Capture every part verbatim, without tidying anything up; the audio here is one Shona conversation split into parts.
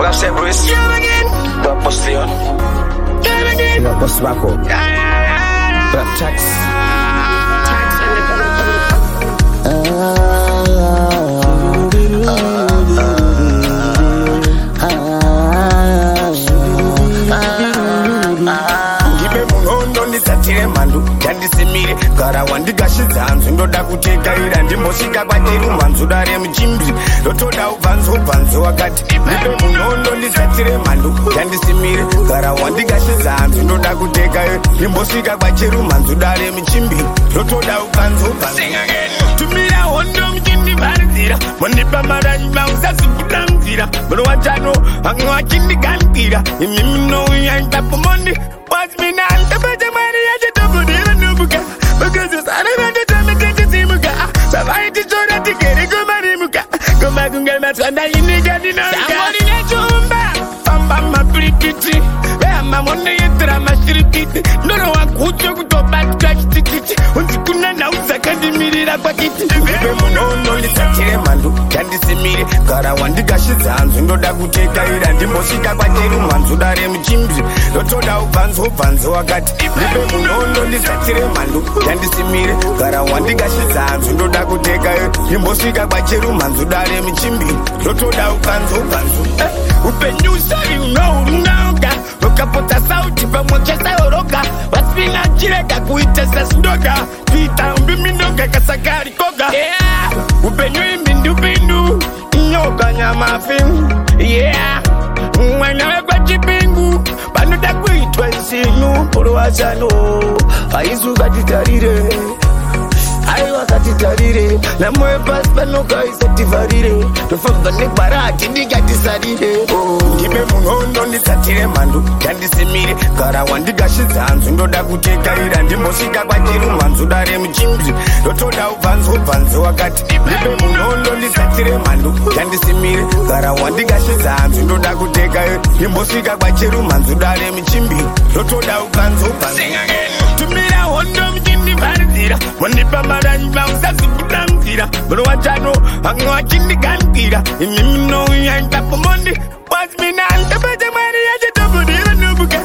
Big up Saint Bruce. Big up Post Leon. Big up Post Marco. Big up Chax. Yandisimire gara wandigashizanzu ndoda kutegaira ndimbosvika kwatiri manzudare muchimbi ndotoda ubvanzo bvanzo wakati ipe munondo ndisatire mhandu yandisimire gara wandigashizanzu ndoda kutegaira ndimbosvika kwatiri manzudare muchimbi ndotoda ubvanzo bvanzo tumira hondo muchindivharidzira mundipa maranyima usazikudanzira muno watano vamwe vachindiganzira imi munouyaipapomondi wasminantabata mwari yachitobudira nubuka because usariratetamitetisimuka savaitichora tigere komarimuka komakunge matsvanda inigandinoamori nechumba famba mapirikiti veamamono yetira mashirikiti ndorowa kucho kutobatwa chitititi unzi kuna nhau dzakandimirira kwakiti ive munono ndisatire mhandu yandisimire gara wandigashizanzu ndoda kutegaira ndimbosvika kwatiri manzudare muchimbi ndotoda ubvanzo bvanzo wakati ive munono ndisatire mhandu yandisimire gara wandigashizanzu ndoda kutegaira ndimbosvika kwatiri manzudare muchimbi ndotoda ubvanzo bvanzo upenyu usari unourunauka ukapota sauti pamwe chesaoroka wasina chirega kuita sesindoga kuita mbiminoga kasakari koga upenyu imbindupindu nyoka nyamafimu yeah mwana wekwachipingu panoda kuitwa zinu purowazano aizukatitarire aiwa katitarire namoyo pasi panokaisativarire tofamba negwara atindingatisarire ndibe munondo ndisatire mhandu yandisimire gara wandigashizanzu ndoda kutegaira ndimbosvika kwatiri manzudare muchimbi ndotoda ubvanzo bvanzo wakati ndibe munondo ndisatire mhandu yandisimire gara wandigashizanzu ndoda kutegaira ndimbosvika kwatiri manzudare muchimbi ndotoda ubvanzo bvanzo tumira hondo muchindivharidzira mundipa maranyima usazikudanzira muno watano vamwe vachindiganzira imi munouyaipapomondi wasminantabata mwari yachitobudira nubuka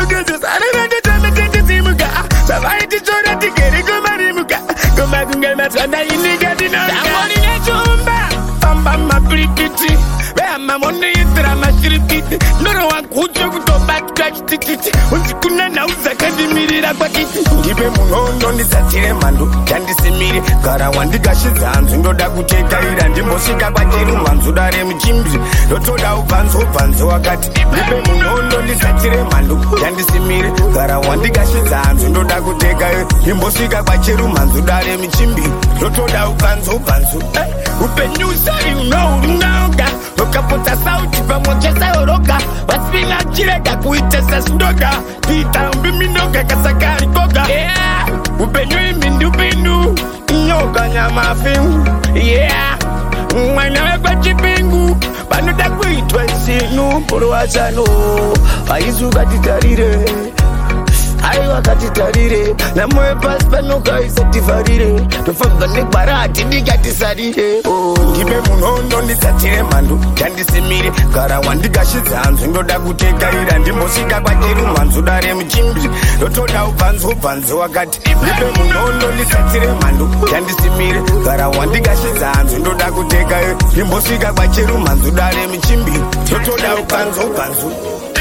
ukazosariratetamitetisimuka savaitichora tigere komarimuka komakunge matsvanda inigandinoamori nechumba famba mapirikiti veamamono yetira mashirikiti ndorowa kucho kutobatwa chitititi unzi kuna nhau dzakandimirira kwakiti ndive munondo ndisatire mhandu yandisimire gara wandigashizanzu ndoda kutegaira ndimbosvika kwatiri manzudare muchimbi ndotoda ubvanzo bvanzo wakati ndive munondo ndisatire mhandu yandisimire gara wandigashizanzu ndoda kutegaira ndimbosvika kwatiri manzudare muchimbi ndotoda ubvanzo bvanzo upenyu usari unourunauka ukapota sauti pamwe chesaoroka wasina chirega kuita sesindoga kuita mbiminoga kasakari koga upenyu imbindupindu nyoka nyamafimu yeah mwana wekwachipingu panoda kuitwa zinu purowazano aizukatitarire aiwa katitarire namoyo pasi panokaisativarire tofamba negwara atindingatisarire ndibe munondo ndisatire mhandu yandisimire gara wandigashizanzu ndoda kutegaira ndimbosvika kwatiri manzudare muchimbi ndotoda ubvanzo bvanzo wakati ndibe munondo ndisatire mhandu yandisimire gara wandigashizanzu ndoda kutegaira ndimbosvika kwatiri manzudare muchimbi ndotoda ubvanzo bvanzo